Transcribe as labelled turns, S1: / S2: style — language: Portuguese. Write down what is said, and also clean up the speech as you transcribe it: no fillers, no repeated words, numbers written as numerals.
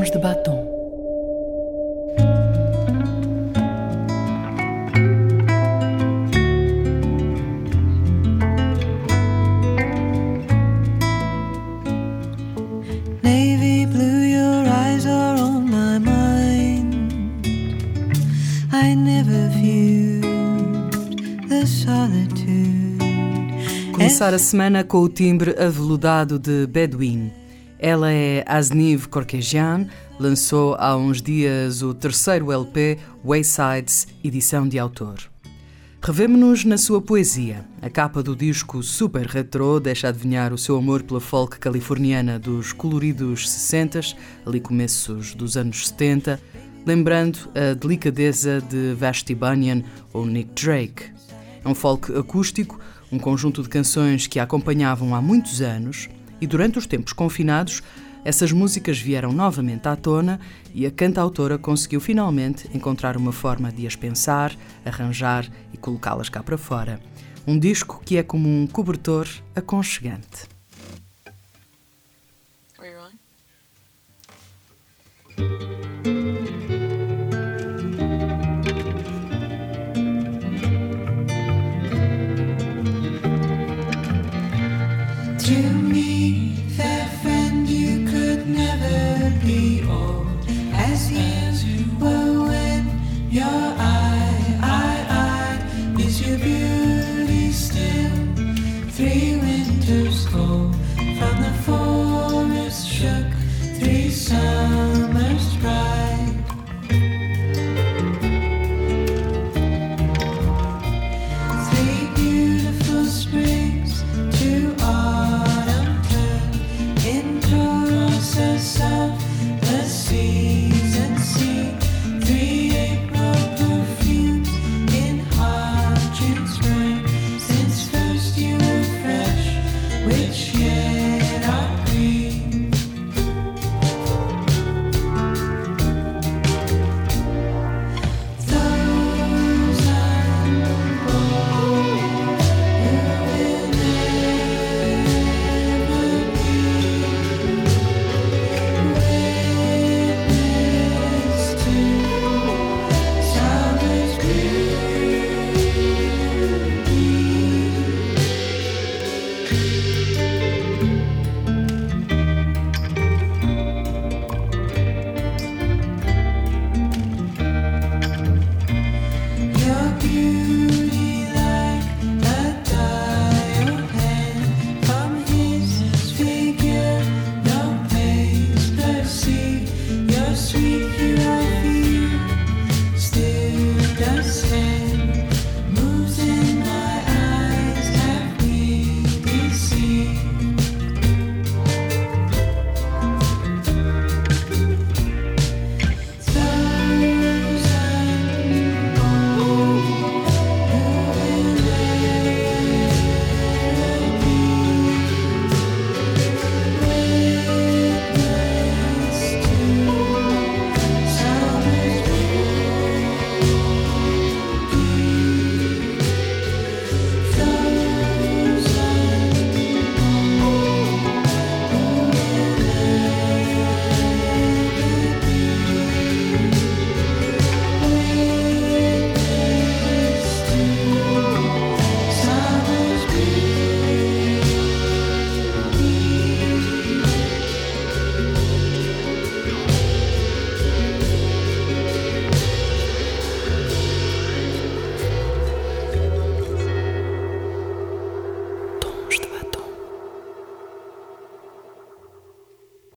S1: Tons de Batom.
S2: Navy blue, your eyes are on my mind. I never viewed the solitude.
S3: Começar a semana com o timbre aveludado de Bedouin. Ela é Asniv Korkejian, lançou há uns dias o terceiro LP Waysides, edição de autor. Revemo-nos na sua poesia. A capa do disco super retrô deixa adivinhar o seu amor pela folk californiana dos coloridos 60s, ali começos dos anos 70, lembrando a delicadeza de Vashti Bunyan ou Nick Drake. É um folk acústico, um conjunto de canções que a acompanhavam há muitos anos, e durante os tempos confinados, essas músicas vieram novamente à tona e a cantautora conseguiu finalmente encontrar uma forma de as pensar, arranjar e colocá-las cá para fora. Um disco que é como um cobertor aconchegante.
S2: To me, fair friend, you could never be old as you were when your eye is your beauty still. 3 winters cold from the forest shook, 3 summers bright. 3 beautiful springs, 2 autumn turned into roses of the season sea. 3 April perfumes in hot June spring. Since first you were fresh, which year